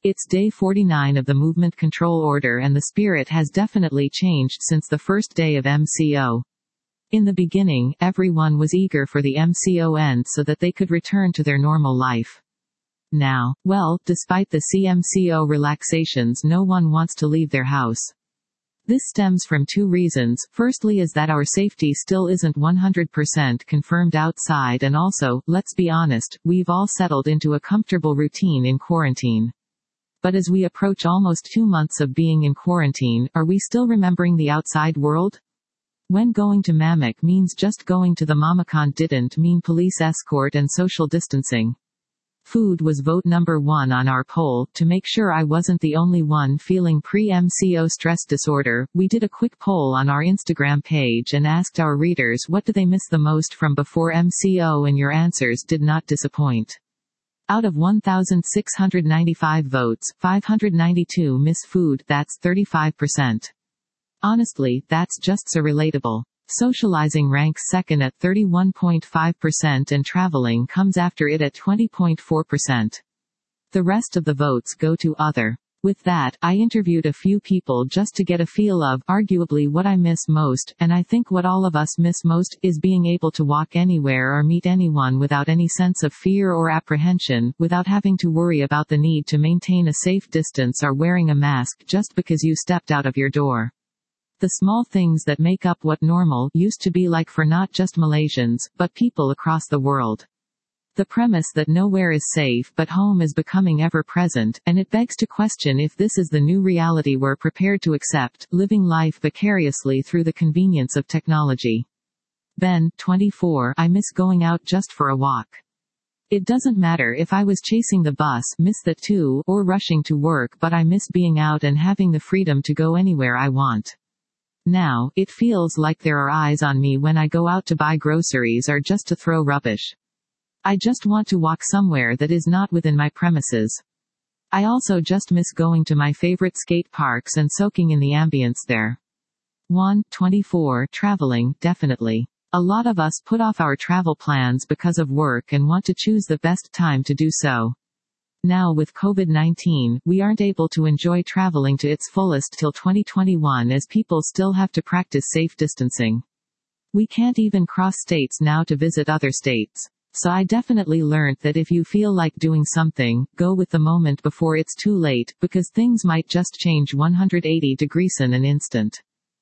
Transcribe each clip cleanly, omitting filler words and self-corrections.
It's day 49 of the Movement Control Order and the spirit has definitely changed since the first day of MCO. In the beginning, everyone was eager for the MCO end so that they could return to their normal life. Now, well, despite the CMCO relaxations, no one wants to leave their house. This stems from two reasons. Firstly is that our safety still isn't 100% confirmed outside, and also, let's be honest, we've all settled into a comfortable routine in quarantine. But as we approach almost 2 months of being in quarantine, are we still remembering the outside world? When going to Mamak means just going to the Mamacon didn't mean police escort and social distancing. Food was vote number 1 on our poll. To make sure I wasn't the only one feeling pre-MCO stress disorder, we did a quick poll on our Instagram page and asked our readers what do they miss the most from before MCO, and your answers did not disappoint. Out of 1,695 votes, 592 miss food. That's 35%. Honestly, that's just so relatable. Socializing ranks second at 31.5% and traveling comes after it at 20.4%. The rest of the votes go to other. With that, I interviewed a few people just to get a feel of, arguably, what I miss most, and I think what all of us miss most is being able to walk anywhere or meet anyone without any sense of fear or apprehension, without having to worry about the need to maintain a safe distance or wearing a mask just because you stepped out of your door. The small things that make up what normal used to be like for not just Malaysians, but people across the world. The premise that nowhere is safe but home is becoming ever present, and it begs to question if this is the new reality we're prepared to accept, living life vicariously through the convenience of technology. Ben, 24, I miss going out just for a walk. It doesn't matter if I was chasing the bus, miss that too, or rushing to work, but I miss being out and having the freedom to go anywhere I want. Now, it feels like there are eyes on me when I go out to buy groceries or just to throw rubbish. I just want to walk somewhere that is not within my premises. I also just miss going to my favorite skate parks and soaking in the ambience there. 24 Traveling, definitely. A lot of us put off our travel plans because of work and want to choose the best time to do so. Now with COVID-19, we aren't able to enjoy traveling to its fullest till 2021 as people still have to practice safe distancing. We can't even cross states now to visit other states. So I definitely learned that if you feel like doing something, go with the moment before it's too late, because things might just change 180 degrees in an instant.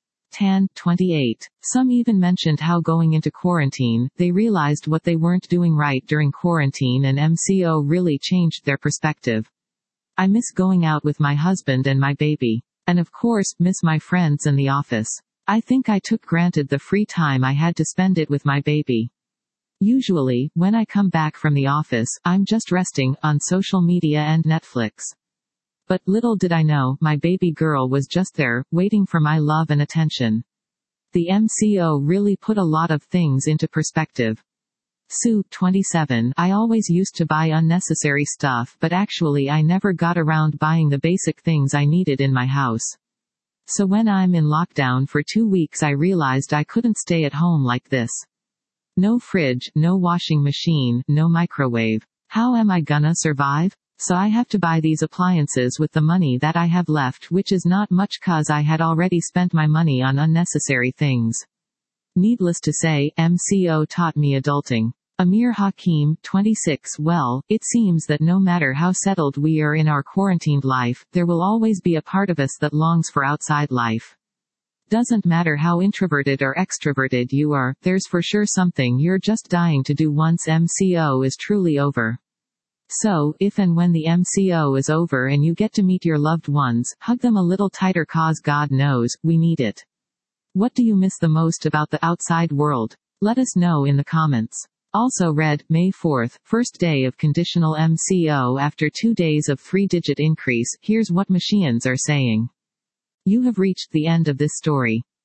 28. Some even mentioned how going into quarantine, they realized what they weren't doing right during quarantine, and MCO really changed their perspective. I miss going out with my husband and my baby. And of course, miss my friends and the office. I think I took granted the free time I had to spend it with my baby. Usually, when I come back from the office, I'm just resting, on social media and Netflix. But little did I know, my baby girl was just there, waiting for my love and attention. The MCO really put a lot of things into perspective. Sue, 27, I always used to buy unnecessary stuff, but actually I never got around buying the basic things I needed in my house. So when I'm in lockdown for 2 weeks, I realized I couldn't stay at home like this. No fridge, no washing machine, no microwave. How am I gonna survive? So I have to buy these appliances with the money that I have left, which is not much cause I had already spent my money on unnecessary things. Needless to say, MCO taught me adulting. Amir Hakim, 26, well, it seems that no matter how settled we are in our quarantined life, there will always be a part of us that longs for outside life. Doesn't matter how introverted or extroverted you are, there's for sure something you're just dying to do once MCO is truly over. So, if and when the MCO is over and you get to meet your loved ones, hug them a little tighter, cause God knows, we need it. What do you miss the most about the outside world? Let us know in the comments. Also read, May 4th, first day of conditional MCO after 2 days of 3-digit increase. Here's what machines are saying. You have reached the end of this story.